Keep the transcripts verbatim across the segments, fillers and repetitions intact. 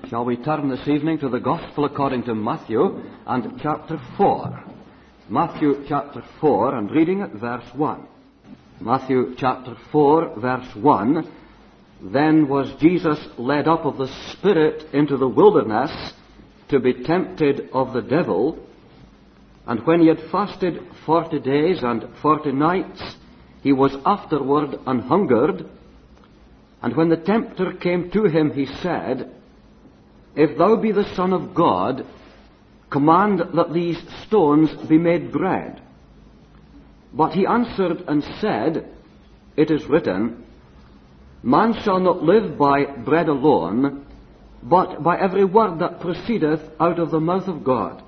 Shall we turn this evening to the Gospel according to Matthew and chapter four. Matthew chapter four and reading at verse one. Matthew chapter four verse one. Then was Jesus led up of the Spirit into the wilderness to be tempted of the devil. And when he had fasted forty days and forty nights, he was afterward an hungered. And when the tempter came to him, he said, If thou be the Son of God, command that these stones be made bread. But he answered and said, It is written, Man shall not live by bread alone, but by every word that proceedeth out of the mouth of God.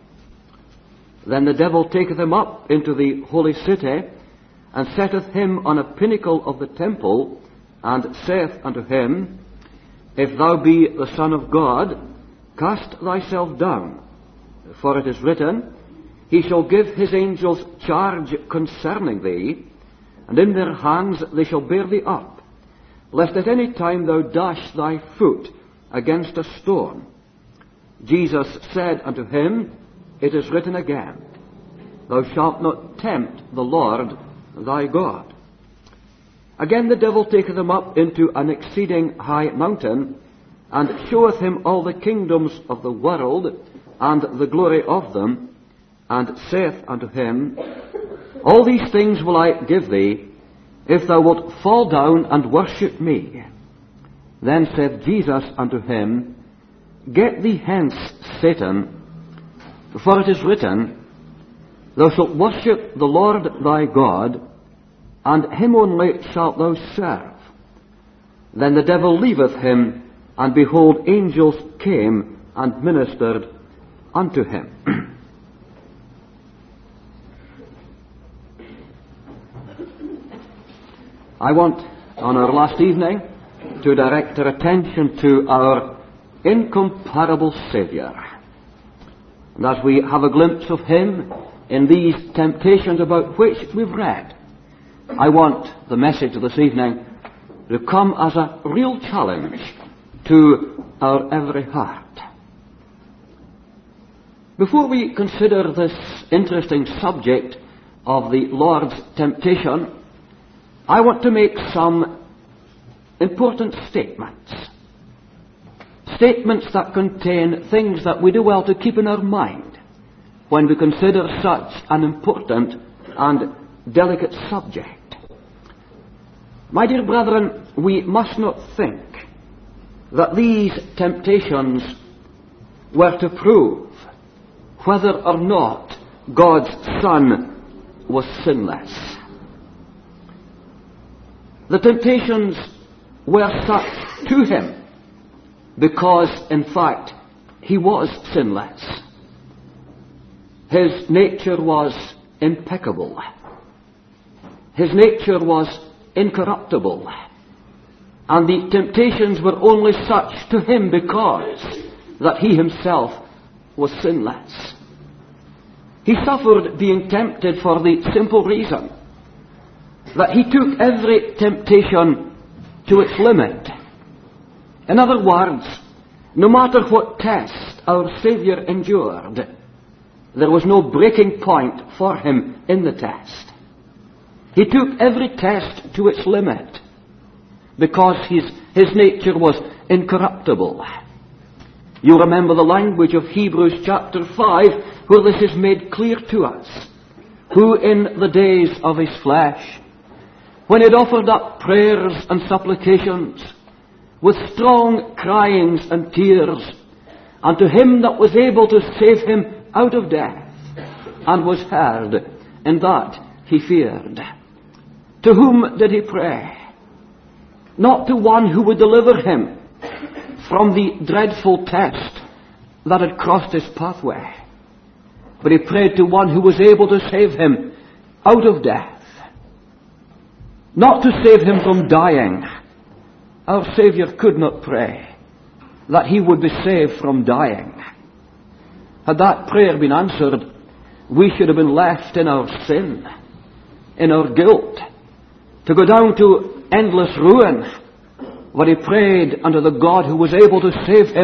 Then the devil taketh him up into the holy city, and setteth him on a pinnacle of the temple, and saith unto him, If thou be the Son of God, cast thyself down. For it is written, He shall give his angels charge concerning thee, and in their hands they shall bear thee up, lest at any time thou dash thy foot against a stone. Jesus said unto him, It is written again, Thou shalt not tempt the Lord thy God. Again the devil taketh him up into an exceeding high mountain, and showeth him all the kingdoms of the world, and the glory of them, and saith unto him, All these things will I give thee, if thou wilt fall down and worship me. Then said Jesus unto him, Get thee hence, Satan, for it is written, Thou shalt worship the Lord thy God, and him only shalt thou serve. Then the devil leaveth him, and behold, angels came and ministered unto him. I want, on our last evening, to direct our attention to our incomparable Saviour. And as we have a glimpse of him in these temptations about which we've read, I want the message of this evening to come as a real challenge to our every heart. Before we consider this interesting subject of the Lord's temptation, I want to make some important statements. Statements that contain things that we do well to keep in our mind when we consider such an important and delicate subject. My dear brethren, we must not think that these temptations were to prove whether or not God's Son was sinless. The temptations were such to him because, in fact, he was sinless. His nature was impeccable. His nature was incorruptible. And the temptations were only such to him because that he himself was sinless. He suffered being tempted for the simple reason that he took every temptation to its limit. In other words, no matter what test our Saviour endured, there was no breaking point for him in the test. He took every test to its limit because his, his nature was incorruptible. You remember the language of Hebrews chapter five, where this is made clear to us. Who in the days of his flesh, when he had offered up prayers and supplications, with strong cryings and tears, unto him that was able to save him out of death, and was heard, in that he feared. To whom did he pray? Not to one who would deliver him from the dreadful test that had crossed his pathway, but he prayed to one who was able to save him out of death. Not to save him from dying. Our Saviour could not pray that he would be saved from dying. Had that prayer been answered, we should have been left in our sin, in our guilt, to go down to endless ruin, where he prayed unto the God who was able to save him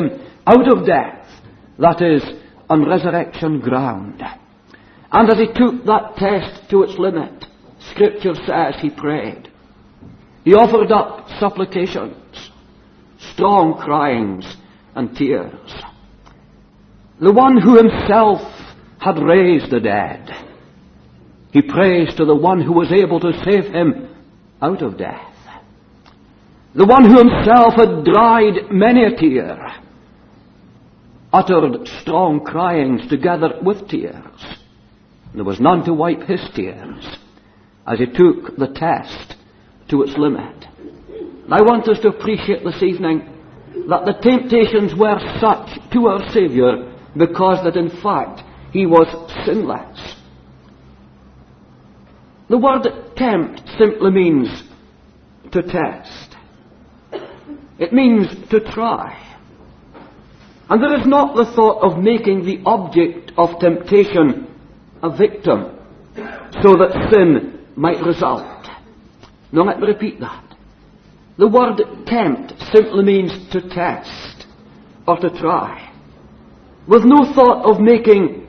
out of death, that is, on resurrection ground. And as he took that test to its limit, Scripture says he prayed. He offered up supplications, strong cryings and tears. The one who himself had raised the dead, he prays to the one who was able to save him out of death. The one who himself had dried many a tear, uttered strong cryings together with tears. There was none to wipe his tears as he took the test to its limit. And I want us to appreciate this evening that the temptations were such to our Saviour because that in fact he was sinless. The word tempt simply means to test. It means to try. And there is not the thought of making the object of temptation a victim so that sin might result. Now let me repeat that. The word tempt simply means to test or to try, with no thought of making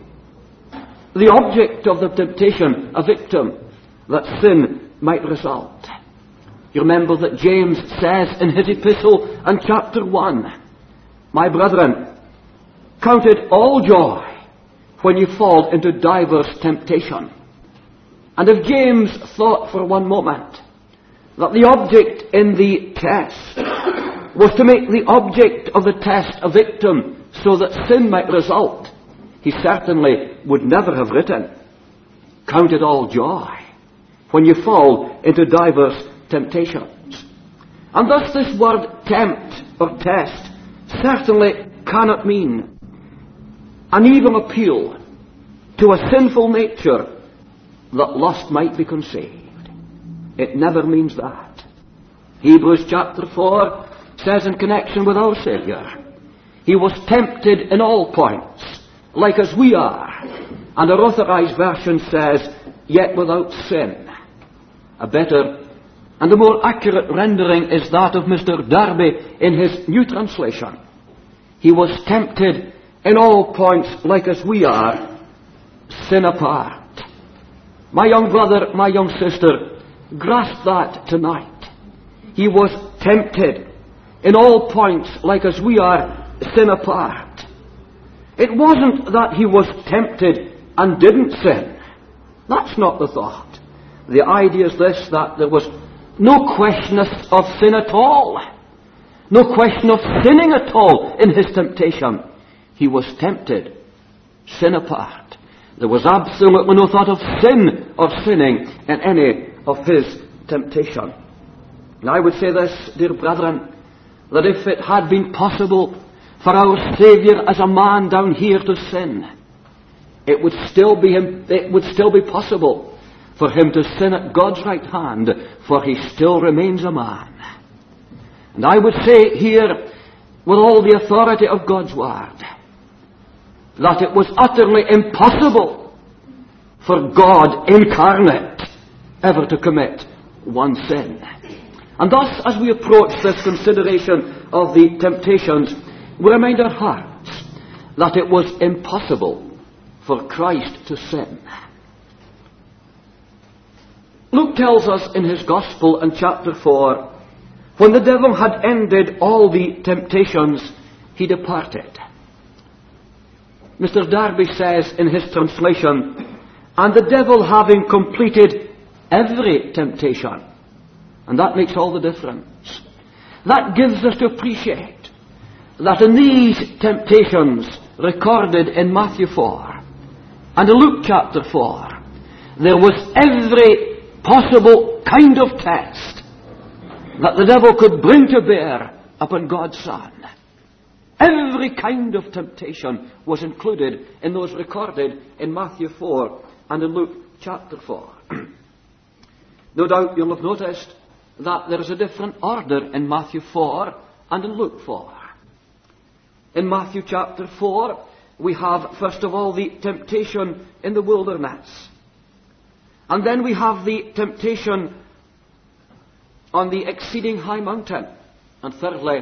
the object of the temptation a victim that sin might result. You remember that James says in his epistle and chapter one, "My brethren, count it all joy when you fall into divers temptation." And if James thought for one moment that the object in the test was to make the object of the test a victim so that sin might result, he certainly would never have written, "Count it all joy when you fall into divers temptations." And thus this word tempt or test certainly cannot mean an even appeal to a sinful nature that lust might be conceived. It never means that. Hebrews chapter four says in connection with our Saviour, he was tempted in all points, like as we are. And our Authorized Version says, yet without sin. A better and a more accurate rendering is that of Mister Darby in his New Translation. He was tempted in all points, like as we are, sin apart. My young brother, my young sister, grasp that tonight. He was tempted in all points, like as we are, sin apart. It wasn't that he was tempted and didn't sin. That's not the thought. The idea is this, that there was no question of sin at all. No question of sinning at all in his temptation. He was tempted, sin apart. There was absolutely no thought of sin or sinning in any of his temptation. And I would say this, dear brethren, that if it had been possible for our Saviour as a man down here to sin, it would still be him, it would still be possible for him to sin at God's right hand, for he still remains a man. And I would say here, with all the authority of God's word, that it was utterly impossible for God incarnate ever to commit one sin. And thus, as we approach this consideration of the temptations, we remind our hearts that it was impossible for Christ to sin. Luke tells us in his Gospel in chapter four, when the devil had ended all the temptations, he departed. Mister Darby says in his translation, and the devil having completed every temptation. And that makes all the difference. That gives us to appreciate that in these temptations recorded in Matthew four and in Luke chapter four, there was every possible kind of test that the devil could bring to bear upon God's Son. Every kind of temptation was included in those recorded in Matthew four and in Luke chapter four. No doubt you'll have noticed that there is a different order in Matthew four and in Luke four. In Matthew chapter four, we have first of all the temptation in the wilderness. And then we have the temptation on the exceeding high mountain. And thirdly,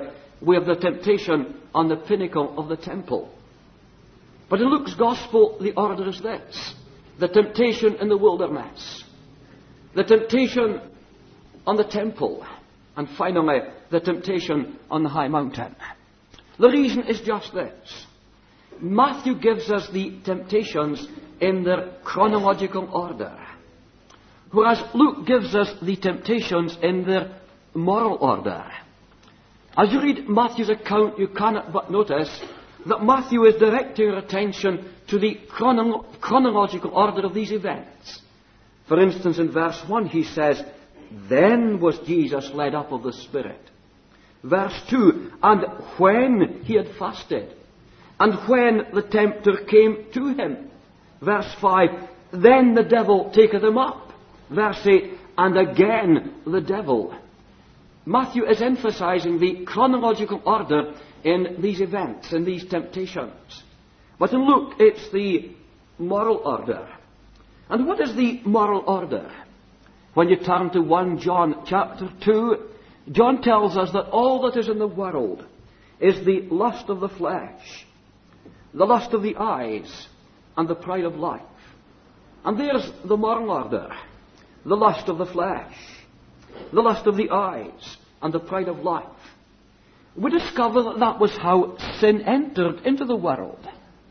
we have the temptation on the pinnacle of the temple. But in Luke's Gospel, the order is this: the temptation in the wilderness, the temptation on the temple, and finally, the temptation on the high mountain. The reason is just this: Matthew gives us the temptations in their chronological order, whereas Luke gives us the temptations in their moral order. As you read Matthew's account, you cannot but notice that Matthew is directing your attention to the chrono- chronological order of these events. For instance, in verse one he says, "Then was Jesus led up of the Spirit." Verse two, "And when he had fasted, and when the tempter came to him." Verse five, "Then the devil taketh him up." Verse eight, "And again the devil." Matthew is emphasizing the chronological order in these events, in these temptations. But in Luke, it's the moral order. And what is the moral order? When you turn to First John chapter two, John tells us that all that is in the world is the lust of the flesh, the lust of the eyes, and the pride of life. And there's the moral order: the lust of the flesh, the lust of the eyes, and the pride of life. We discover that that was how sin entered into the world.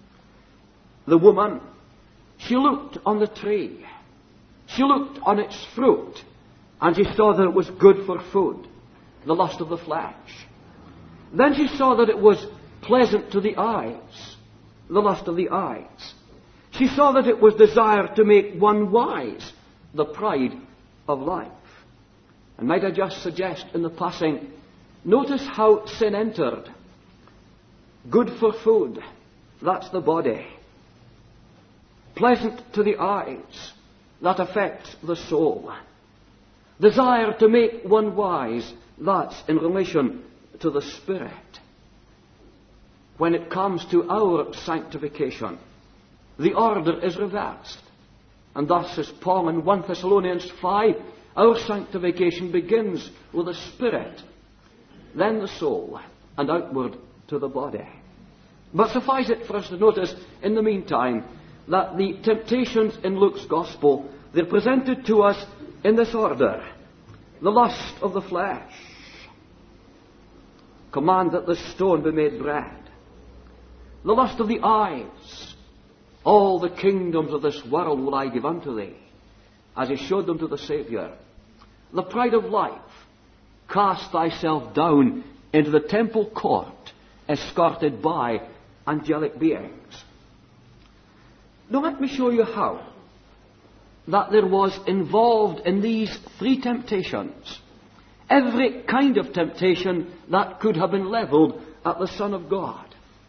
The woman, she looked on the tree, she looked on its fruit, and she saw that it was good for food, the lust of the flesh. Then she saw that it was pleasant to the eyes, the lust of the eyes. She saw that it was desired to make one wise, the pride of life. And might I just suggest in the passing, notice how sin entered. Good for food, that's the body. Pleasant to the eyes, that affects the soul. Desire to make one wise, that's in relation to the spirit. When it comes to our sanctification, the order is reversed. And thus, as Paul in First Thessalonians five, our sanctification begins with the spirit, then the soul, and outward to the body. But suffice it for us to notice, in the meantime, that the temptations in Luke's Gospel, they're presented to us in this order: the lust of the flesh, command that the stone be made bread; the lust of the eyes, all the kingdoms of this world will I give unto thee, as he showed them to the Saviour; the pride of life, cast thyself down into the temple court, escorted by angelic beings. Now let me show you how that there was involved in these three temptations every kind of temptation that could have been levelled at the Son of God.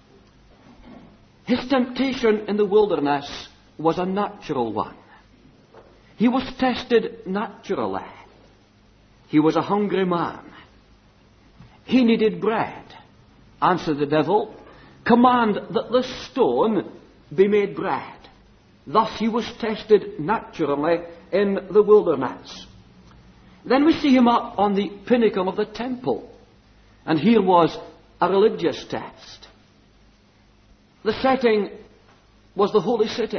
His temptation in the wilderness was a natural one. He was tested naturally. He was a hungry man. He needed bread. Answered the devil, "Command that the stone be made bread." Thus he was tested naturally in the wilderness. Then we see him up on the pinnacle of the temple. And here was a religious test. The setting was the holy city.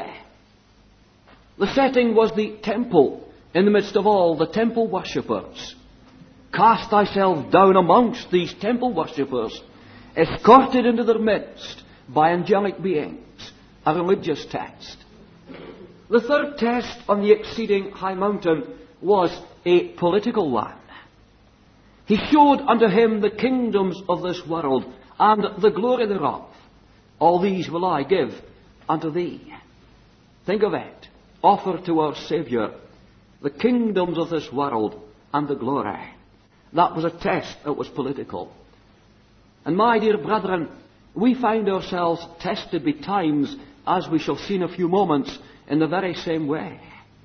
The setting was the temple in the midst of all the temple worshippers. Cast thyself down amongst these temple worshippers, escorted into their midst by angelic beings. A religious test. The third test on the exceeding high mountain was a political one. He showed unto him the kingdoms of this world, and the glory thereof. All these will I give unto thee. Think of it. Offer to our Saviour the kingdoms of this world and the glory. That was a test that was political. And my dear brethren, we find ourselves tested betimes, as we shall see in a few moments, in the very same way.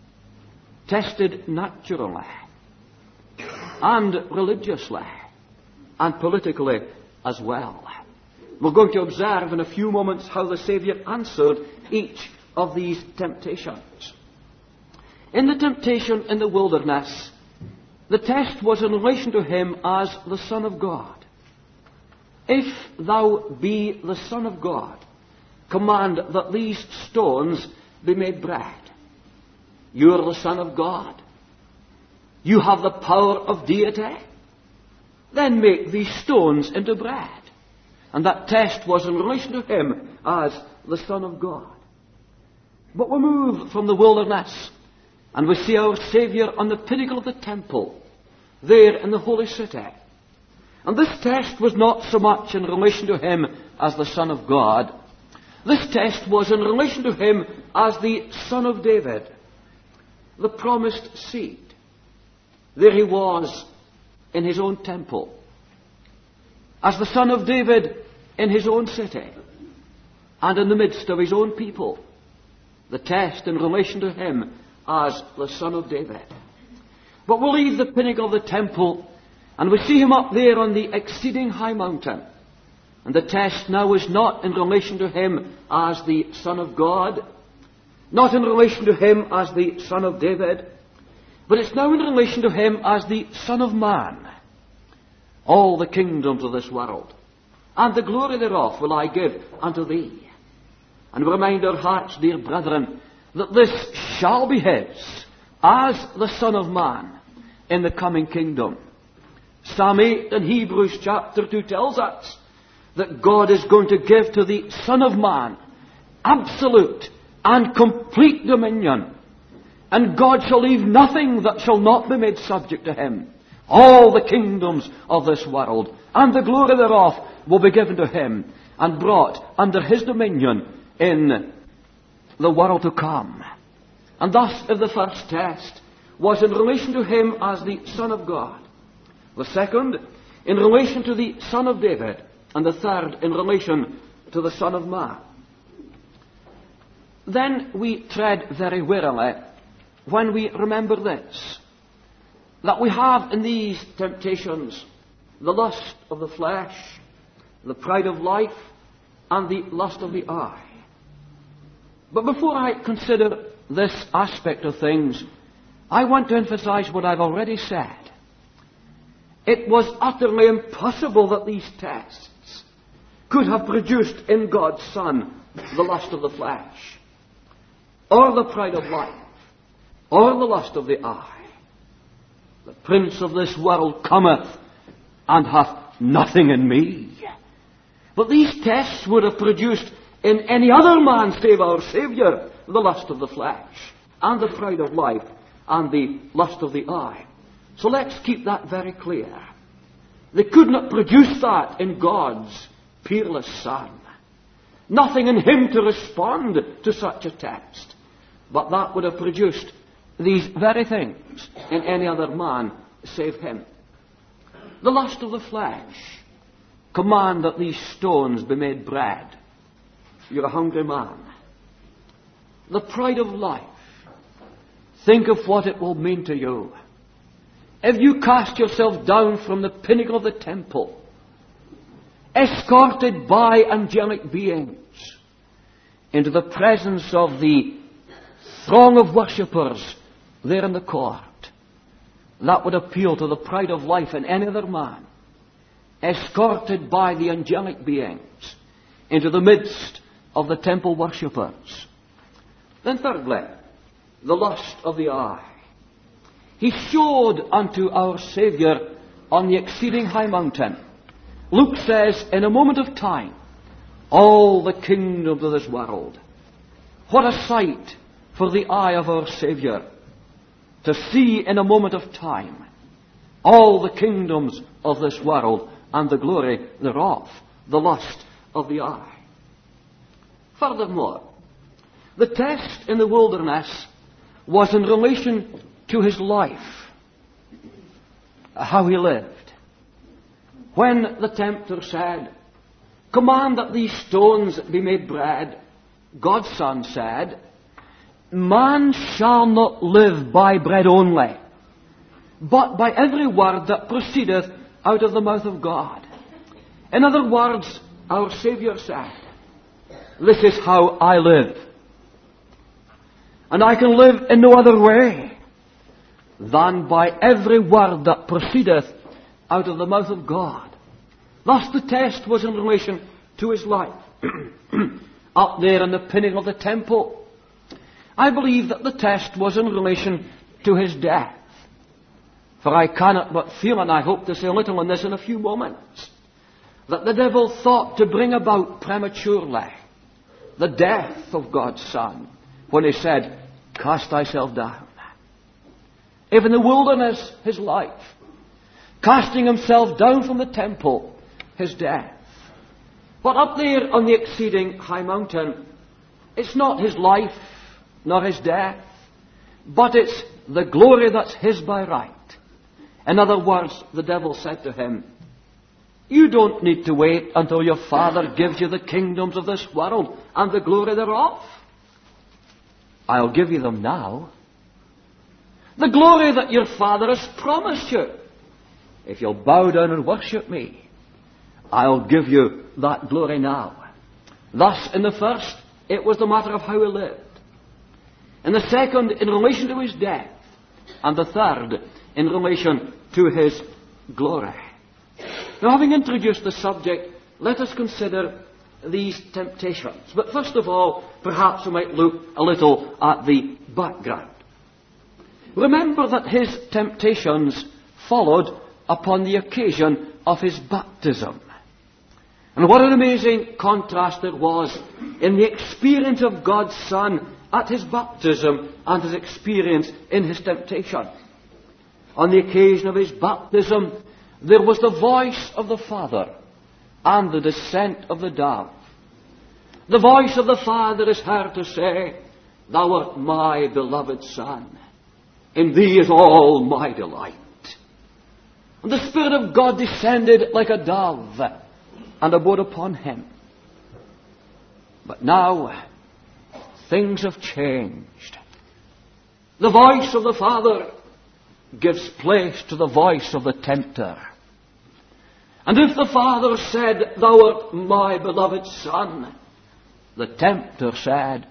Tested naturally, and religiously, and politically as well. We're going to observe in a few moments how the Saviour answered each of these temptations. In the temptation in the wilderness, the test was in relation to him as the Son of God. If thou be the Son of God, command that these stones be made bread. You are the Son of God. You have the power of deity. Then make these stones into bread. And that test was in relation to him as the Son of God. But we move from the wilderness and we see our Saviour on the pinnacle of the temple, there in the holy city. And this test was not so much in relation to him as the Son of God. This test was in relation to him as the Son of David, the promised seed. There he was in his own temple, as the Son of David in his own city, and in the midst of his own people. The test in relation to him as the Son of David. But we'll leave the pinnacle of the temple, and we see him up there on the exceeding high mountain. And the test now is not in relation to him as the Son of God, not in relation to him as the Son of David, but it's now in relation to him as the Son of Man. All the kingdoms of this world, and the glory thereof, will I give unto thee. And remind our hearts, dear brethren, that this shall be his as the Son of Man in the coming kingdom. Psalm eight in Hebrews chapter two tells us that God is going to give to the Son of Man absolute and complete dominion. And God shall leave nothing that shall not be made subject to him. All the kingdoms of this world and the glory thereof will be given to him and brought under his dominion in the world to come. And thus, if the first test was in relation to him as the Son of God, the second in relation to the Son of David, and the third in relation to the Son of Man, then we tread very warily when we remember this, that we have in these temptations the lust of the flesh, the pride of life, and the lust of the eye. But before I consider this aspect of things, I want to emphasize what I've already said. It was utterly impossible that these tests could have produced in God's Son the lust of the flesh, or the pride of life, or the lust of the eye. The prince of this world cometh and hath nothing in me. But these tests would have produced in any other man save our Saviour the lust of the flesh, and the pride of life, and the lust of the eye. So let's keep that very clear. They could not produce that in God's peerless Son. Nothing in him to respond to such a test. But that would have produced these very things in any other man save him. The lust of the flesh. Command that these stones be made bread. You're a hungry man. The pride of life. Think of what it will mean to you if you cast yourself down from the pinnacle of the temple, escorted by angelic beings, into the presence of the throng of worshippers there in the court. That would appeal to the pride of life in any other man, escorted by the angelic beings into the midst of the temple worshippers. Then thirdly, the lust of the eye. He showed unto our Saviour on the exceeding high mountain, Luke says, in a moment of time, all the kingdoms of this world. What a sight for the eye of our Saviour, to see in a moment of time all the kingdoms of this world and the glory thereof, the lust of the eye. Furthermore, the test in the wilderness was in relation to his life, how he lived. When the tempter said, command that these stones be made bread, God's Son said, man shall not live by bread only, but by every word that proceedeth out of the mouth of God. In other words, our Saviour said, this is how I live. And I can live in no other way than by every word that proceedeth out of the mouth of God. Thus the test was in relation to his life. Up there in the pinnacle of the temple, I believe that the test was in relation to his death. For I cannot but feel, and I hope to say a little on this in a few moments, that the devil thought to bring about prematurely the death of God's Son when he said, cast thyself down. If in the wilderness, his life, casting himself down from the temple, his death. But up there on the exceeding high mountain, it's not his life, nor his death, but it's the glory that's his by right. In other words, the devil said to him, you don't need to wait until your Father gives you the kingdoms of this world and the glory thereof. I'll give you them now. The glory that your Father has promised you. If you'll bow down and worship me, I'll give you that glory now. Thus, in the first, it was the matter of how he lived. In the second, in relation to his death. And the third, in relation to his glory. Now, having introduced the subject, let us consider these temptations. But first of all, perhaps we might look a little at the background. Remember that his temptations followed upon the occasion of his baptism. And what an amazing contrast it was in the experience of God's Son at his baptism and his experience in his temptation. On the occasion of his baptism, there was the voice of the Father and the descent of the dove. The voice of the Father is heard to say, thou art my beloved Son. In thee is all my delight. And the Spirit of God descended like a dove and abode upon him. But now, things have changed. The voice of the Father gives place to the voice of the tempter. And if the Father said, thou art my beloved Son, the tempter said,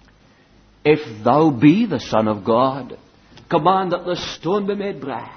if thou be the Son of God, command that the stone be made bread.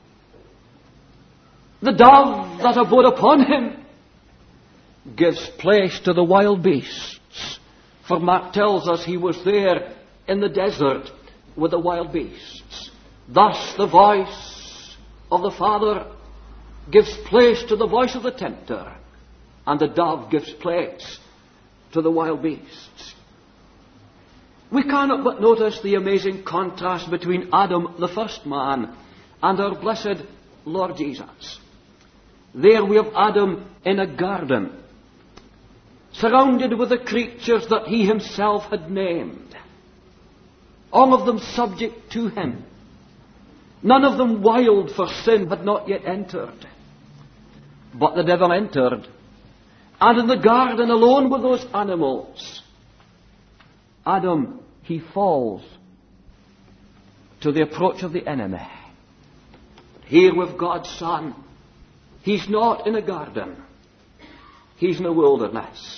The dove that abode upon him gives place to the wild beasts. For Mark tells us he was there in the desert with the wild beasts. Thus the voice of the Father gives place to the voice of the tempter, and the dove gives place to the wild beasts. We cannot but notice the amazing contrast between Adam, the first man, and our blessed Lord Jesus. There we have Adam in a garden, surrounded with the creatures that he himself had named, all of them subject to him. None of them wild, for sin had not yet entered. But the devil entered, and in the garden, alone with those animals, Adam, he falls to the approach of the enemy. Here with God's Son, he's not in a garden. He's in a wilderness.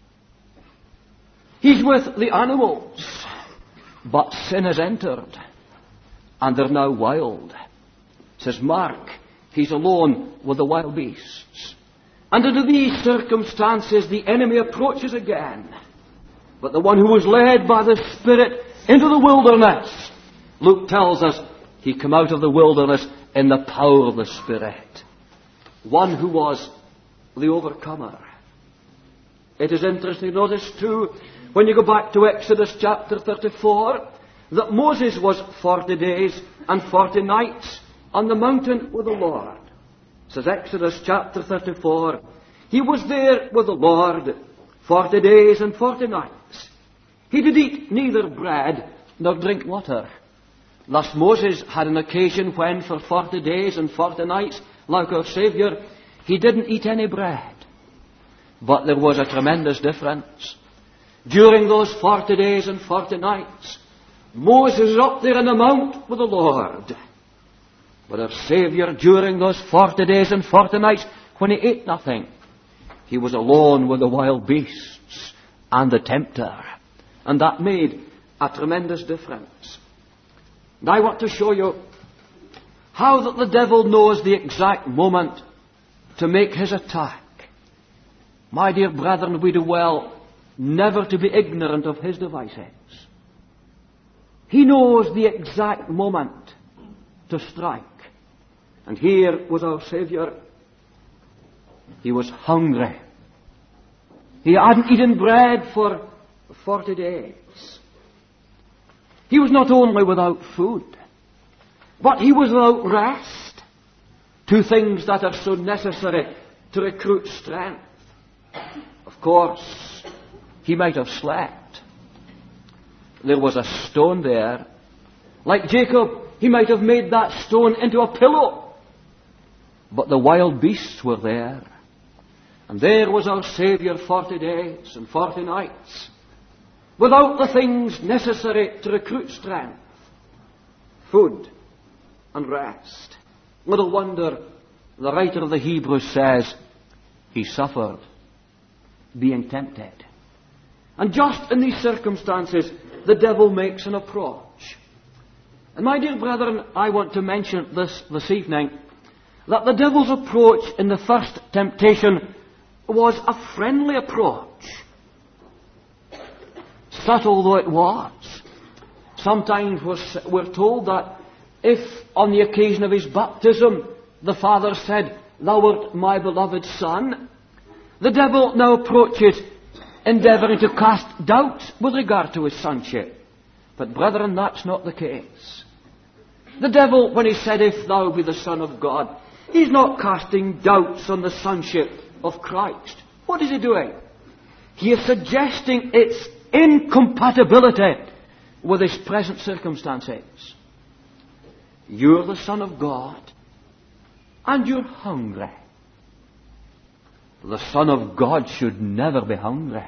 He's with the animals, but sin has entered, and they're now wild. Says Mark, he's alone with the wild beasts. And under these circumstances, the enemy approaches again. But the one who was led by the Spirit into the wilderness, Luke tells us, he came out of the wilderness in the power of the Spirit. One who was the overcomer. It is interesting to notice too, when you go back to Exodus chapter thirty-four, that Moses was forty days and forty nights on the mountain with the Lord. It says Exodus chapter thirty-four, he was there with the Lord forty days and forty nights. He did eat neither bread nor drink water. Thus Moses had an occasion when for forty days and forty nights, like our Saviour, he didn't eat any bread. But there was a tremendous difference. During those forty days and forty nights, Moses is up there in the mount with the Lord. But our Saviour, during those forty days and forty nights, when he ate nothing, he was alone with the wild beasts and the tempter. And that made a tremendous difference. And I want to show you how that the devil knows the exact moment to make his attack. My dear brethren, we do well never to be ignorant of his devices. He knows the exact moment to strike. And here was our Savior. He was hungry. He hadn't eaten bread for forty days. He was not only without food, but he was without rest. Two things that are so necessary to recruit strength. Of course, he might have slept. There was a stone there. Like Jacob, he might have made that stone into a pillow. But the wild beasts were there. And there was our Saviour forty days and forty nights, without the things necessary to recruit strength, food and rest. Little wonder the writer of the Hebrews says, he suffered being tempted. And just in these circumstances, the devil makes an approach. And my dear brethren, I want to mention this this evening, that the devil's approach in the first temptation was a friendly approach. Subtle though it was. Sometimes we're told that if on the occasion of his baptism the Father said, "Thou art my beloved Son," the devil now approaches endeavouring to cast doubts with regard to his sonship. But brethren, that's not the case. The devil, when he said, "If thou be the Son of God," he's not casting doubts on the sonship of Christ. What is he doing? He is suggesting its incompatibility with his present circumstances. You're the Son of God, and you're hungry. The Son of God should never be hungry.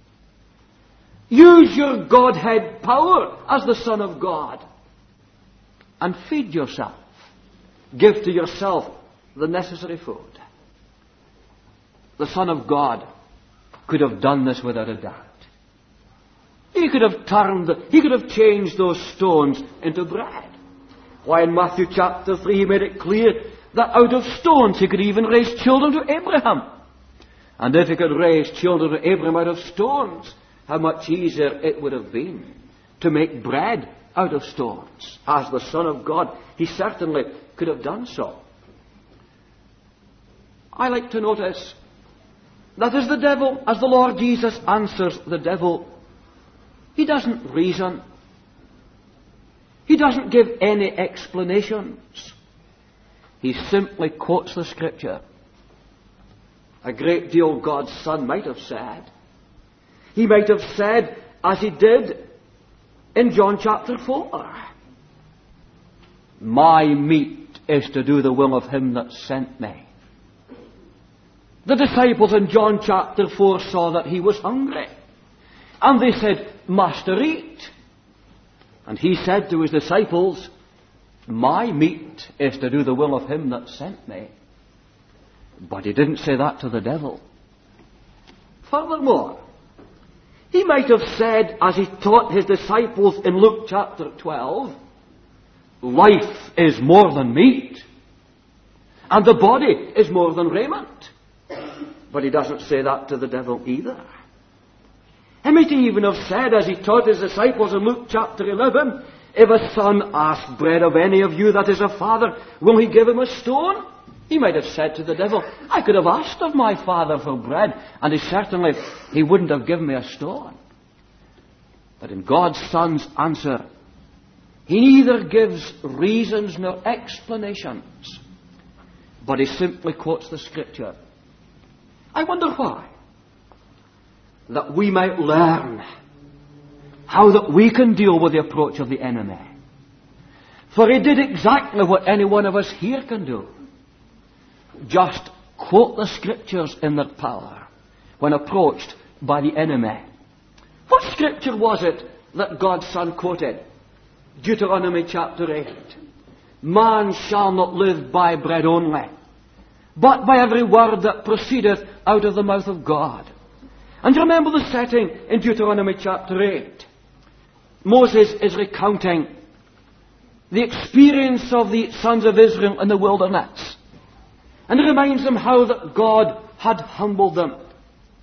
Use your Godhead power as the Son of God and feed yourself. Give to yourself the necessary food. The Son of God could have done this without a doubt. He could have turned, the, he could have changed those stones into bread. Why, in Matthew chapter three, he made it clear that out of stones he could even raise children to Abraham. And if he could raise children to Abraham out of stones, how much easier it would have been to make bread out of stones. As the Son of God, he certainly could have done so. I like to notice that as the devil, as the Lord Jesus answers the devil, he doesn't reason. He doesn't give any explanations. He simply quotes the Scripture. A great deal God's Son might have said. He might have said, as he did in John chapter four, "My meat is to do the will of him that sent me." The disciples in John chapter four saw that he was hungry. And they said, "Master, eat." And he said to his disciples, "My meat is to do the will of him that sent me." But he didn't say that to the devil. Furthermore, he might have said, as he taught his disciples in Luke chapter twelve, "Life is more than meat, and the body is more than raiment." But he doesn't say that to the devil either. He might even have said, as he taught his disciples in Luke chapter eleven, "If a son asks bread of any of you that is a father, will he give him a stone?" He might have said to the devil, "I could have asked of my Father for bread, and he certainly, he wouldn't have given me a stone." But in God's Son's answer, he neither gives reasons nor explanations, but he simply quotes the Scripture. I wonder why. That we might learn how that we can deal with the approach of the enemy. For he did exactly what any one of us here can do. Just quote the Scriptures in their power when approached by the enemy. What Scripture was it that God's Son quoted? Deuteronomy chapter eight. "Man shall not live by bread only, but by every word that proceedeth out of the mouth of God." And remember the setting in Deuteronomy chapter eight. Moses is recounting the experience of the sons of Israel in the wilderness. And it reminds them how that God had humbled them.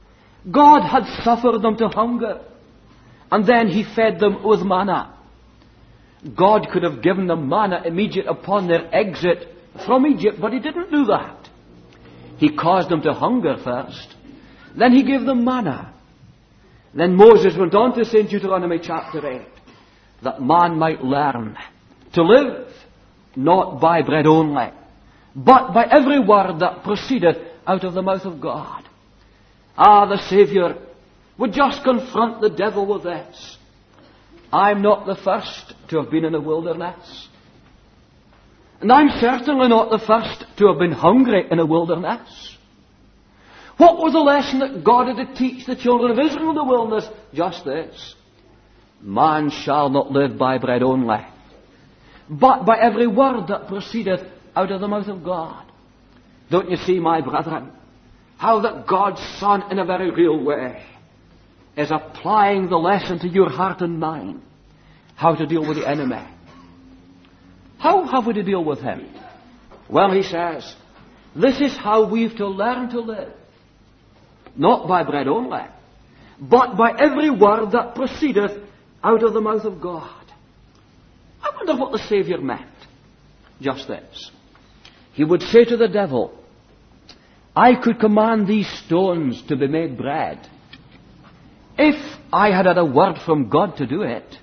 God had suffered them to hunger, and then he fed them with manna. God could have given them manna immediate upon their exit from Egypt, but he didn't do that. He caused them to hunger first. Then he gave them manna. Then Moses went on to say in Deuteronomy chapter eight that man might learn to live not by bread only, but by every word that proceedeth out of the mouth of God. Ah, the Saviour would just confront the devil with this. I'm not the first to have been in the wilderness. And I'm certainly not the first to have been hungry in a wilderness. What was the lesson that God had to teach the children of Israel in the wilderness? Just this. Man shall not live by bread only, but by every word that proceedeth out of the mouth of God. Don't you see, my brethren, how that God's Son, in a very real way, is applying the lesson to your heart and mind, how to deal with the enemy. How have we to deal with him? Well, he says, this is how we've to learn to live. Not by bread only, but by every word that proceedeth out of the mouth of God. I wonder what the Saviour meant. Just this. He would say to the devil, I could command these stones to be made bread if I had had a word from God to do it.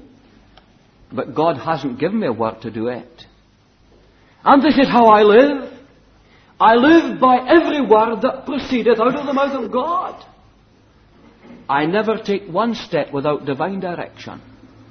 But God hasn't given me a word to do it. And this is how I live. I live by every word that proceedeth out of the mouth of God. I never take one step without divine direction.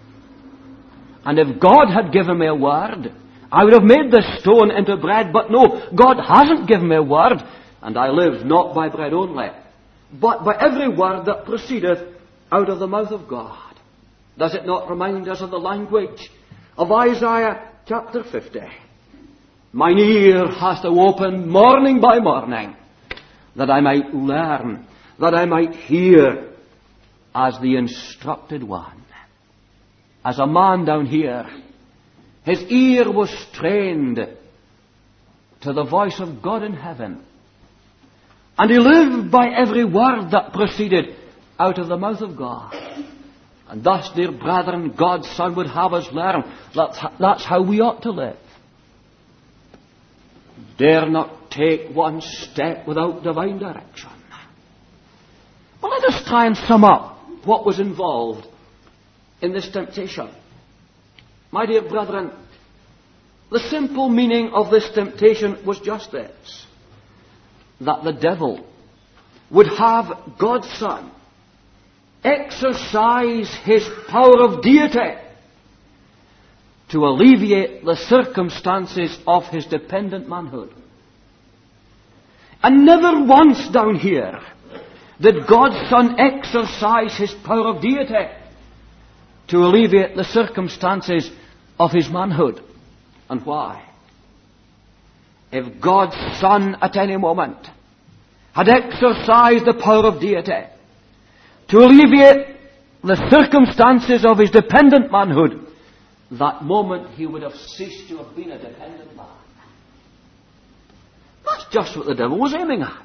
And if God had given me a word, I would have made this stone into bread. But no, God hasn't given me a word, and I live not by bread only, but by every word that proceedeth out of the mouth of God. Does it not remind us of the language of Isaiah chapter fifty? Mine ear hast thou opened morning by morning, that I might learn, that I might hear as the instructed one. As a man down here, his ear was trained to the voice of God in heaven, and he lived by every word that proceeded out of the mouth of God. And thus, dear brethren, God's Son would have us learn that that's how we ought to live. Dare not take one step without divine direction. Well, let us try and sum up what was involved in this temptation. My dear brethren, the simple meaning of this temptation was just this: that the devil would have God's Son exercise his power of deity to alleviate the circumstances of his dependent manhood. And never once down here did God's Son exercise his power of deity to alleviate the circumstances of his manhood. And why? If God's Son at any moment had exercised the power of deity to alleviate the circumstances of his dependent manhood, that moment he would have ceased to have been a dependent man. That's just what the devil was aiming at.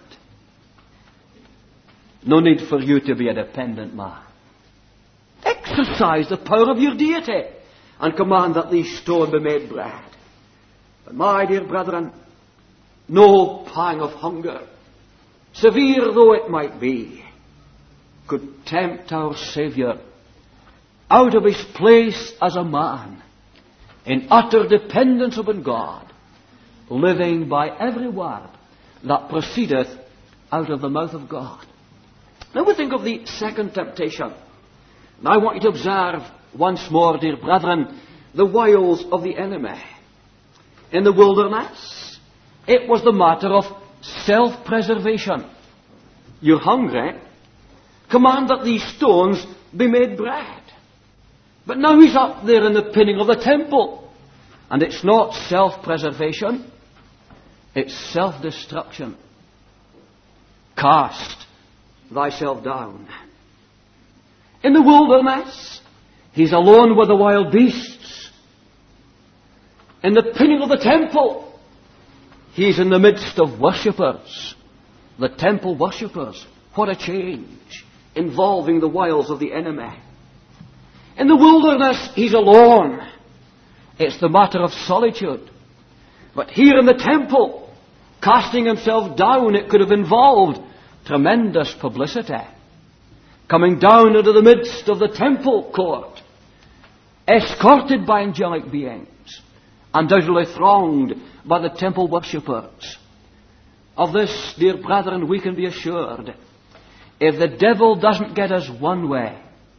No need for you to be a dependent man. Exercise the power of your deity and command that these stones be made bread. But my dear brethren, no pang of hunger, severe though it might be, could tempt our Saviour out of his place as a man in utter dependence upon God, living by every word that proceedeth out of the mouth of God. Now we think of the second temptation. And I want you to observe once more, dear brethren, the wiles of the enemy. In the wilderness, it was the matter of self-preservation. You're hungry, command that these stones be made bread. But now he's up there in the pinning of the temple, and it's not self-preservation, it's self-destruction. Cast thyself down. In the wilderness, he's alone with the wild beasts. In the pinning of the temple, he's in the midst of worshippers, the temple worshippers, What a change, involving the wiles of the enemy. In the wilderness, he's alone. It's the matter of solitude. But here in the temple, casting himself down, it could have involved tremendous publicity. Coming down into the midst of the temple court, escorted by angelic beings, undoubtedly thronged by the temple worshippers. Of this, dear brethren, we can be assured. If the devil doesn't get us one way,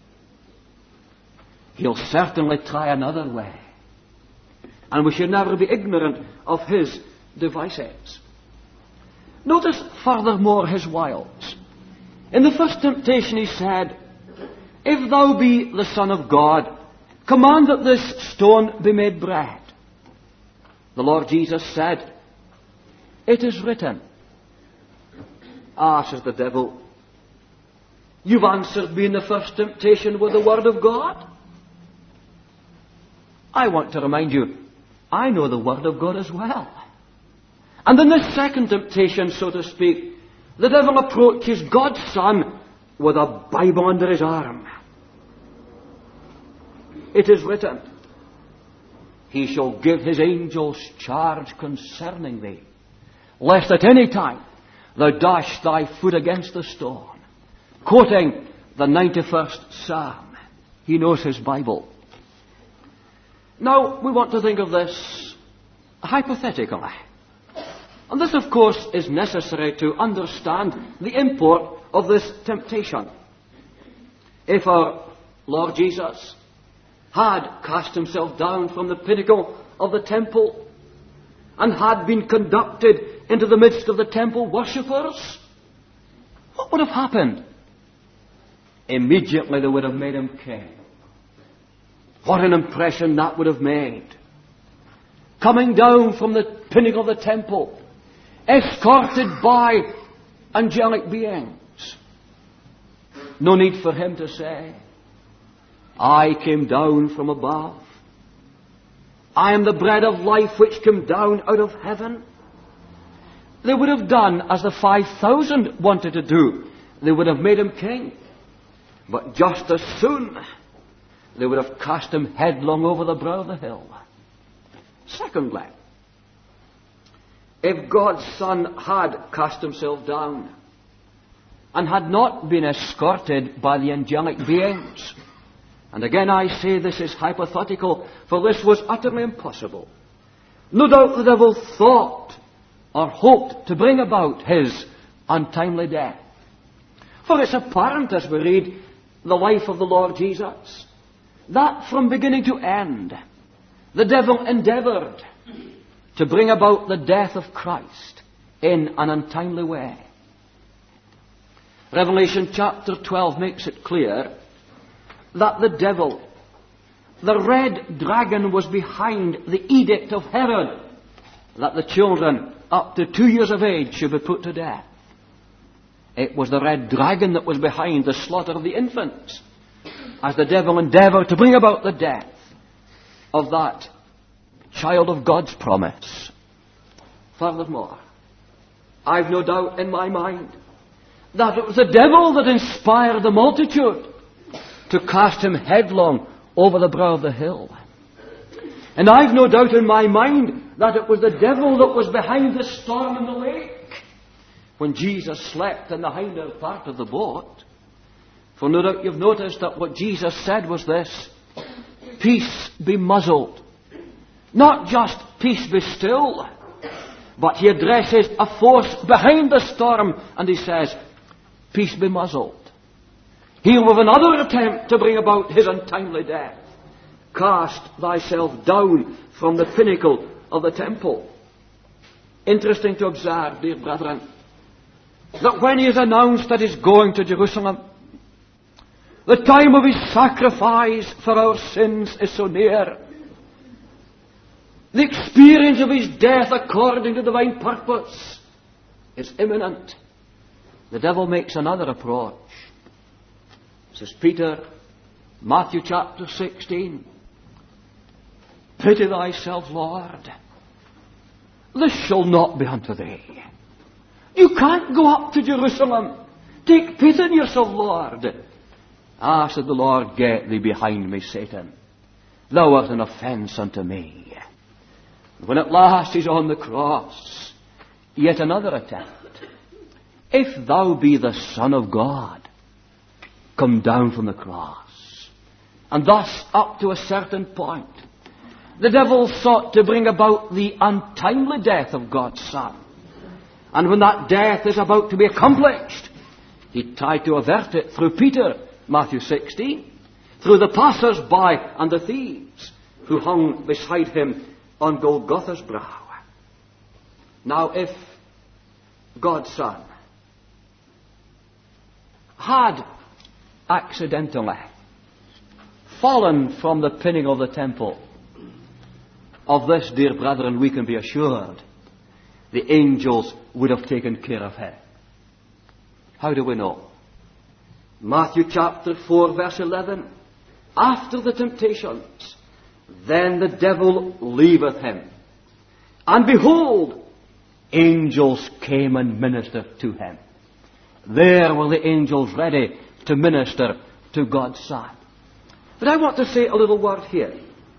he'll certainly try another way. And we should never be ignorant of his devices. Notice furthermore his wiles. In the first temptation he said, "If thou be the Son of God, command that this stone be made bread." The Lord Jesus said, "It is written." "Ah," says the devil, "you've answered me in the first temptation with the Word of God." I want to remind you, I know the Word of God as well. And in this second temptation, so to speak, the devil approaches God's Son with a Bible under his arm. "It is written, he shall give his angels charge concerning thee, lest at any time thou dash thy foot against a stone." Quoting the ninety-first Psalm. He knows his Bible. Now, we want to think of this hypothetically. And this, of course, is necessary to understand the import of this temptation. If our Lord Jesus had cast himself down from the pinnacle of the temple and had been conducted into the midst of the temple worshippers, what would have happened? Immediately they would have made him king. What an impression that would have made. Coming down from the pinnacle of the temple, escorted by angelic beings. No need for him to say, "I came down from above. I am the bread of life which came down out of heaven." They would have done as the five thousand wanted to do. They would have made him king. But just as soon, they would have cast him headlong over the brow of the hill. Secondly, if God's Son had cast himself down and had not been escorted by the angelic beings, and again I say this is hypothetical, for this was utterly impossible. No doubt the devil thought or hoped to bring about his untimely death. For it's apparent as we read the life of the Lord Jesus, that from beginning to end, the devil endeavored to bring about the death of Christ in an untimely way. Revelation chapter twelve makes it clear that the devil, the red dragon, was behind the edict of Herod that the children up to two years of age should be put to death. It was the red dragon that was behind the slaughter of the infants, as the devil endeavored to bring about the death of that child of God's promise. Furthermore, I've no doubt in my mind that it was the devil that inspired the multitude to cast him headlong over the brow of the hill. And I've no doubt in my mind that it was the devil that was behind the storm in the lake when Jesus slept in the hinder part of the boat. For no doubt you've noticed that what Jesus said was this: "Peace be muzzled." Not just "peace be still," but he addresses a force behind the storm and he says, "Peace be muzzled." Here with another attempt to bring about his untimely death. "Cast thyself down from the pinnacle of the temple." Interesting to observe, dear brethren, that when he is announced that he's going to Jerusalem, the time of his sacrifice for our sins is so near. The experience of his death according to divine purpose is imminent. The devil makes another approach. Says Peter, Matthew chapter sixteen, "Pity thyself, Lord. This shall not be unto thee. You can't go up to Jerusalem Take pity on yourself, Lord. Ah, said the Lord, get thee behind me, Satan. Thou art an offence unto me. When at last he's on the cross, yet another attempt. If thou be the Son of God, come down from the cross. And thus, up to a certain point, the devil sought to bring about the untimely death of God's Son. And when that death is about to be accomplished, he tried to avert it through Peter, Matthew sixteen, through the passers-by and the thieves who hung beside him on Golgotha's brow. Now, if God's Son had accidentally fallen from the pinning of the temple, of this, dear brethren, we can be assured the angels would have taken care of him. How do we know? Matthew chapter four, verse eleven. After the temptations, then the devil leaveth him. And behold, angels came and ministered to him. There were the angels ready to minister to God's Son. But I want to say a little word here.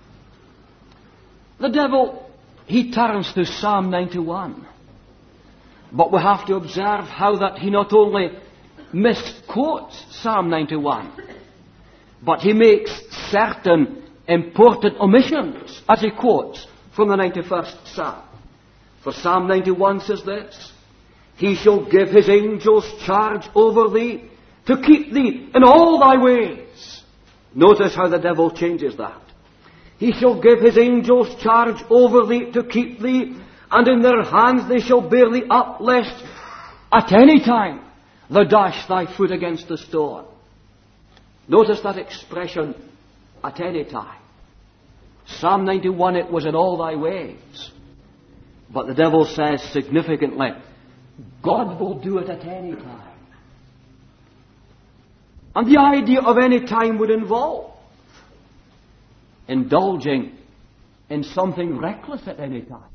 The devil, he turns to Psalm ninety-one. But we have to observe how that he not only misquotes Psalm ninety-one, but he makes certain important omissions as he quotes from the ninety-first Psalm. For Psalm ninety-one says this: He shall give his angels charge over thee, to keep thee in all thy ways. Notice how the devil changes that. He shall give his angels charge over thee, to keep thee, and in their hands they shall bear thee up, lest at any time thou dash thy foot against a stone. Notice that expression, at any time. Psalm ninety-one, it was in all thy ways. But the devil says significantly, God will do it at any time. And the idea of any time would involve indulging in something reckless at any time.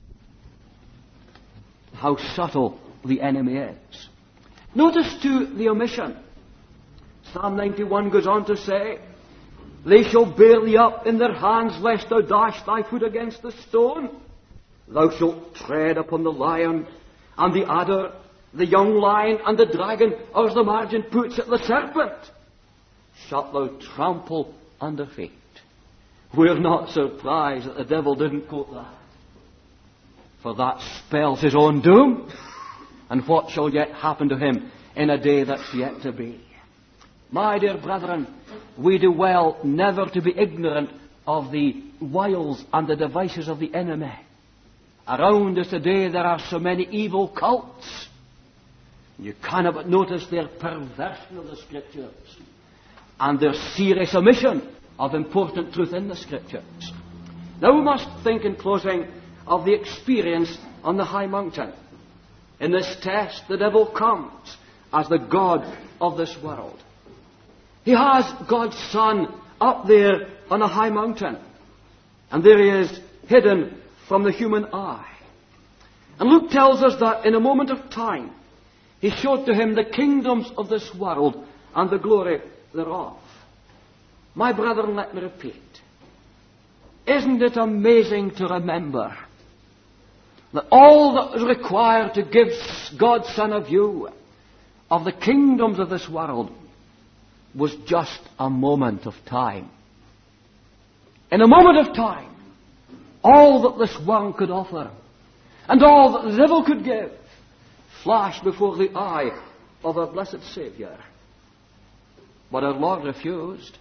How subtle the enemy is. Notice too the omission. Psalm ninety-one goes on to say, They shall bear thee up in their hands, lest thou dash thy foot against the stone. Thou shalt tread upon the lion and the adder, the young lion and the dragon, or as the margin puts it, the serpent, shalt thou trample under feet. We're not surprised that the devil didn't quote that. For that spells his own doom, and what shall yet happen to him in a day that's yet to be. My dear brethren, we do well never to be ignorant of the wiles and the devices of the enemy. Around us today there are so many evil cults. You cannot but notice their perversion of the Scriptures and their serious omission of important truth in the Scriptures. Now we must think in closing of the experience on the high mountain. In this test, the devil comes as the god of this world. He has God's Son up there on a high mountain, and there he is, hidden from the human eye. And Luke tells us that in a moment of time, he showed to him the kingdoms of this world and the glory thereof. My brethren, let me repeat. Isn't it amazing to remember that all that was required to give God's Son a view of the kingdoms of this world was just a moment of time? In a moment of time, all that this world could offer and all that the devil could give flashed before the eye of our blessed Saviour. But our Lord refused.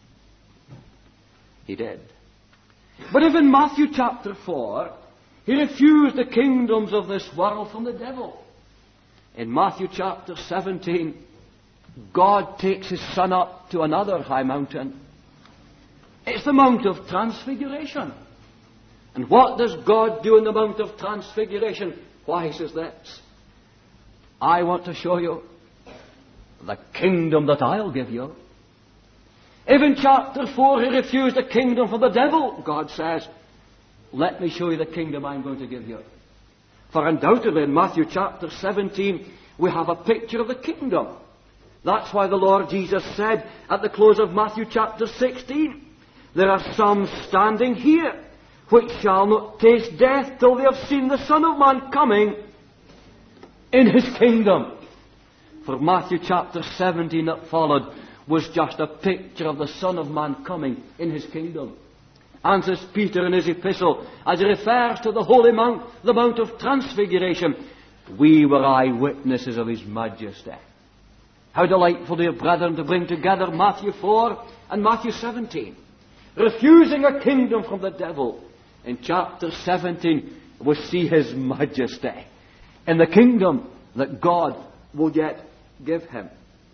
He did. But if in Matthew chapter four, he refused the kingdoms of this world from the devil, in Matthew chapter seventeen, God takes his Son up to another high mountain. It's the Mount of Transfiguration. And what does God do in the Mount of Transfiguration? Why, he says this: I want to show you the kingdom that I'll give you. If in chapter four he refused the kingdom from the devil, God says, let me show you the kingdom I'm going to give you. For undoubtedly in Matthew chapter seventeen we have a picture of the kingdom That's why the Lord Jesus said at the close of Matthew chapter sixteen, there are some standing here which shall not taste death till they have seen the Son of Man coming in his kingdom. For Matthew chapter seventeen that followed was just a picture of the Son of Man coming in his kingdom. And says Peter in his epistle, as he refers to the Holy Mount, the Mount of Transfiguration, we were eyewitnesses of his majesty. How delightful, dear brethren, to bring together Matthew four and Matthew seventeen. Refusing a kingdom from the devil. In chapter seventeen, we see his majesty in the kingdom that God will yet give him.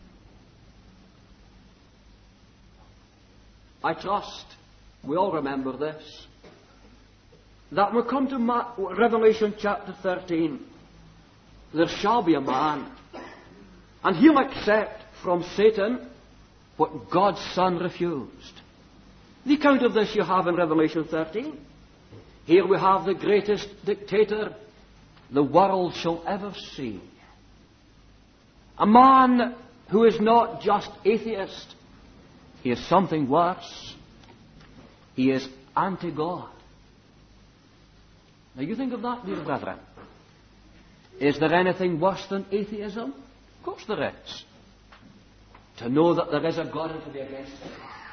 I trust we all remember this, that when we come to Ma- Revelation chapter thirteen, there shall be a man, and he'll accept from Satan what God's Son refused. The account of this you have in Revelation thirteen. Here we have the greatest dictator the world shall ever see. A man who is not just atheist. He is something worse. He is anti-God. Now you think of that, dear brethren. Is there anything worse than atheism? Of course there is. To know that there is a God and to be against him.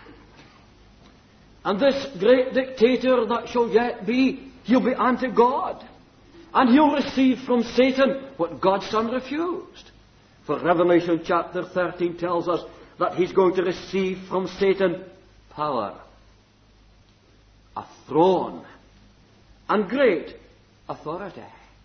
And this great dictator that shall yet be, he'll be anti-God. And he'll receive from Satan what God's Son refused. For Revelation chapter thirteen tells us that he's going to receive from Satan power, a throne, and great authority.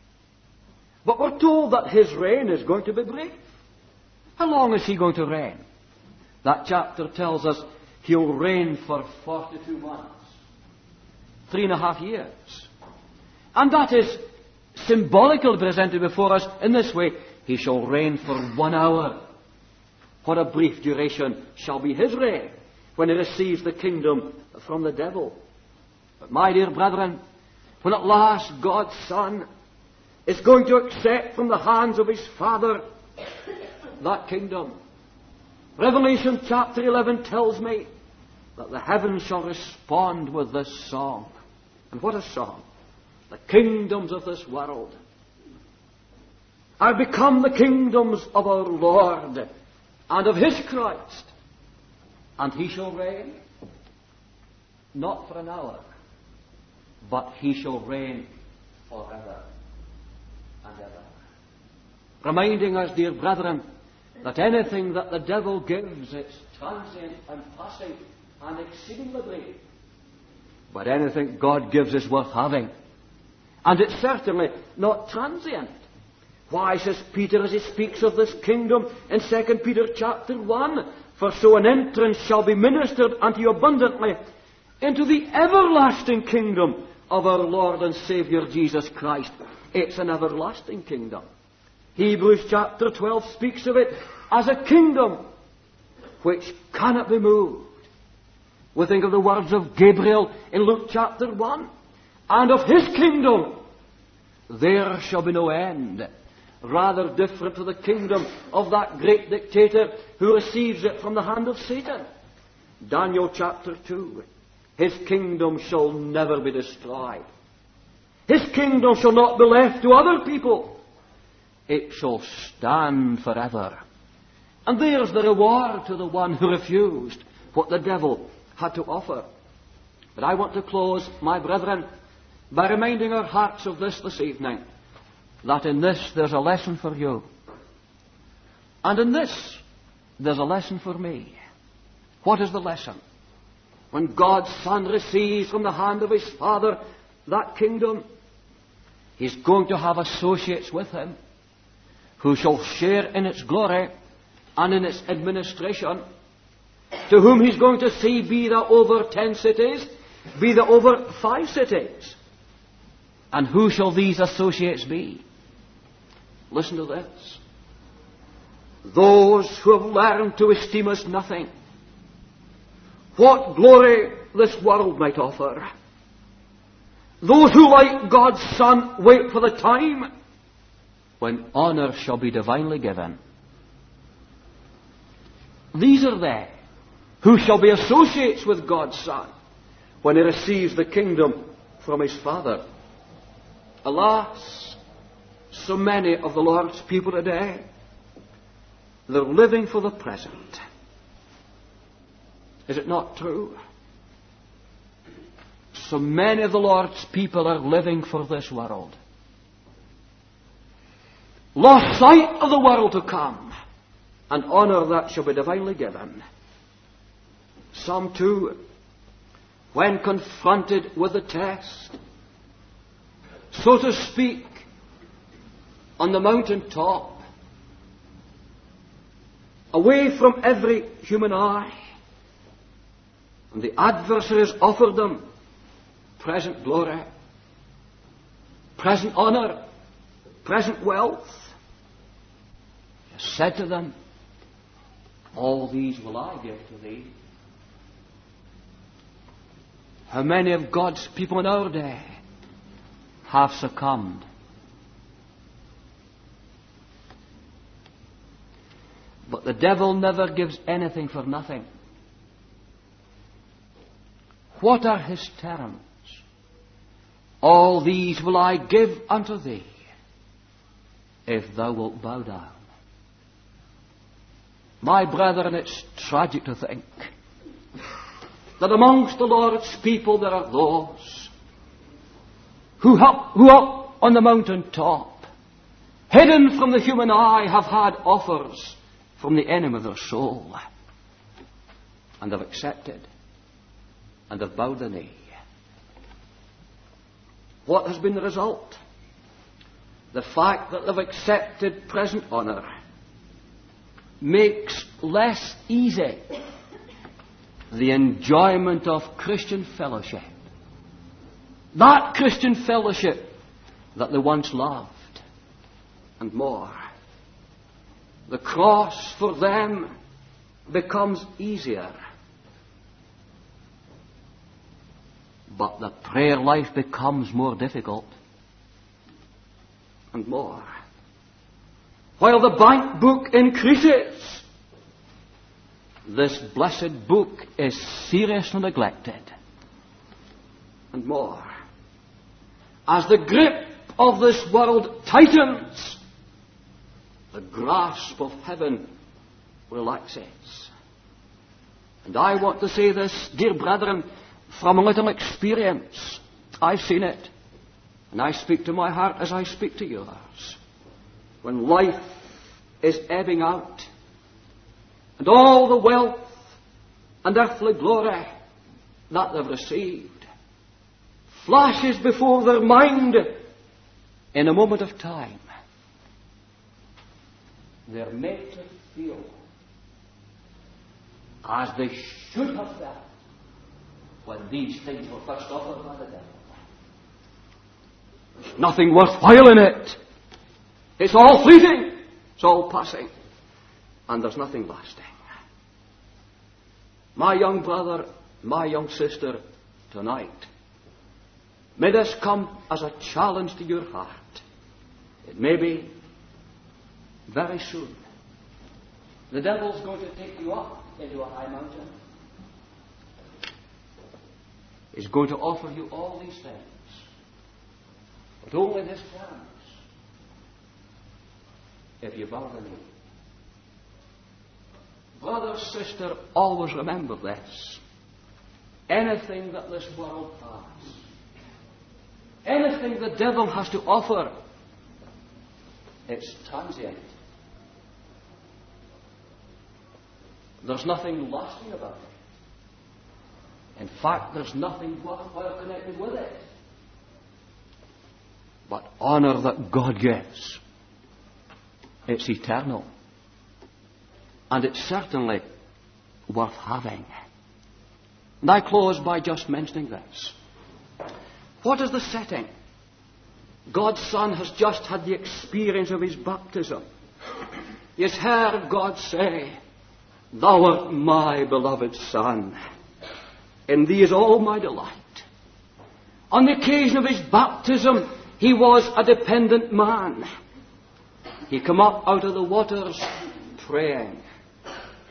But we're told that his reign is going to be brief. How long is he going to reign? That chapter tells us he'll reign for forty-two months. Three and a half years. And that is symbolically presented before us in this way. He shall reign for one hour. What a brief duration shall be his reign when he receives the kingdom from the devil. But my dear brethren, when at last God's Son is going to accept from the hands of his Father that kingdom, Revelation chapter eleven tells me that the heavens shall respond with this song. And what a song! The kingdoms of this world are become the kingdoms of our Lord and of his Christ. And he shall reign not for an hour, but he shall reign forever and ever. Reminding us, dear brethren, that anything that the devil gives, it's transient and passing and exceedingly brief. But anything God gives is worth having. And it's certainly not transient. Why, says Peter as he speaks of this kingdom in Second Peter chapter one, for so an entrance shall be ministered unto you abundantly into the everlasting kingdom of our Lord and Saviour Jesus Christ. It's an everlasting kingdom. Hebrews chapter twelve speaks of it as a kingdom which cannot be moved. We think of the words of Gabriel in Luke chapter one. And of his kingdom there shall be no end. Rather different to the kingdom of that great dictator who receives it from the hand of Satan. Daniel chapter two. His kingdom shall never be destroyed. His kingdom shall not be left to other people. It shall stand forever. And there's the reward to the one who refused what the devil had to offer. But I want to close, my brethren, by reminding our hearts of this this evening, that in this there's a lesson for you. And in this there's a lesson for me. What is the lesson? When God's Son receives from the hand of his Father that kingdom, he's going to have associates with him who shall share in its glory and in its administration, to whom he's going to see, be there over ten cities, be there over five cities. And who shall these associates be? Listen to this. Those who have learned to esteem as nothing what glory this world might offer. Those who, like God's Son, wait for the time when honour shall be divinely given. These are they who shall be associates with God's Son when he receives the kingdom from his Father. Alas, so many of the Lord's people today, they're living for the present. Is it not true? So many of the Lord's people are living for this world. Lost sight of the world to come, and honour that shall be divinely given. Some too, when confronted with the test, so to speak, on the mountain top, away from every human eye, and the adversaries offered them present glory, present honour, present wealth. He said to them, all these will I give to thee. How many of God's people in our day have succumbed? But the devil never gives anything for nothing. What are his terms? All these will I give unto thee, if thou wilt bow down. My brethren, it's tragic to think that amongst the Lord's people there are those who up, who up on the mountain top, hidden from the human eye, have had offers from the enemy of their soul, and have accepted, and have bowed the knee. What has been the result? The fact that they've accepted present honour makes less easy the enjoyment of Christian fellowship. That Christian fellowship that they once loved, and more. The cross for them becomes easier. But the prayer life becomes more difficult, and more. While the bank book increases, this blessed book is seriously neglected, and more. As the grip of this world tightens, the grasp of heaven relaxes. And I want to say this, dear brethren, from a little experience. I've seen it, and I speak to my heart as I speak to yours. When life is ebbing out, and all the wealth and earthly glory that they've received flashes before their mind in a moment of time, they're made to feel as they should have felt when these things were first offered by the devil. There's nothing worthwhile in it. It's all fleeting. It's all passing. And there's nothing lasting. My young brother, my young sister, tonight, may this come as a challenge to your heart. It may be very soon. The devil's going to take you up into a high mountain. He's going to offer you all these things, but only this terms, if you bow the knee. Brother, sister, always remember this. Anything that this world has, anything the devil has to offer, it's transient. There's nothing lasting about it. In fact, there's nothing worthwhile connected with it. But honour that God gives, it's eternal. And it's certainly worth having. And I close by just mentioning this. What is the setting? God's Son has just had the experience of his baptism. He has heard God say, "Thou art my beloved Son. In thee is all my delight." On the occasion of his baptism, he was a dependent man. He came up out of the waters praying.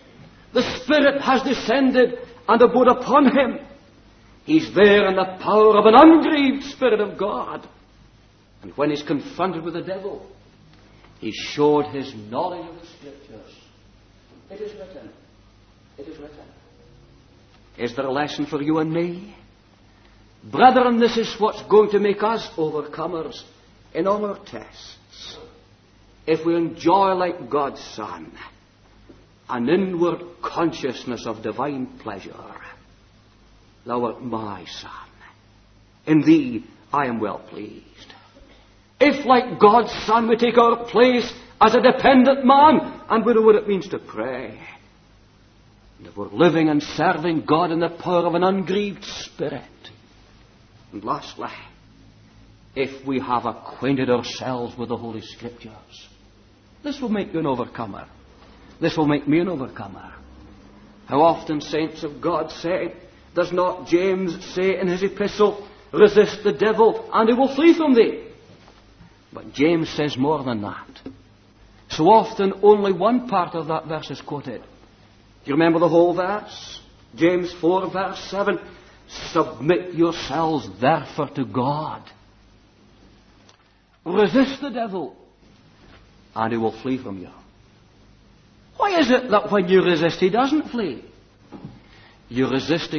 The Spirit has descended and abode upon him. He's there in the power of an ungrieved Spirit of God. And when he's confronted with the devil, he showed his knowledge of the Scriptures. It is written. It is written. Is there a lesson for you and me? Brethren, this is what's going to make us overcomers in all our tests. If we enjoy, like God's Son, an inward consciousness of divine pleasure. Thou art my Son. In thee I am well pleased. If, like God's Son, we take our place as a dependent man, and we know what it means to pray, and if we're living and serving God in the power of an ungrieved Spirit, and lastly, if we have acquainted ourselves with the Holy Scriptures, this will make you an overcomer. This will make me an overcomer. How often saints of God say, does not James say in his epistle, resist the devil and he will flee from thee? But James says more than that. So often only one part of that verse is quoted. Do you remember the whole verse? James four verse seven. Submit yourselves therefore to God. Resist the devil and he will flee from you. Why is it that when you resist he doesn't flee? You're resisting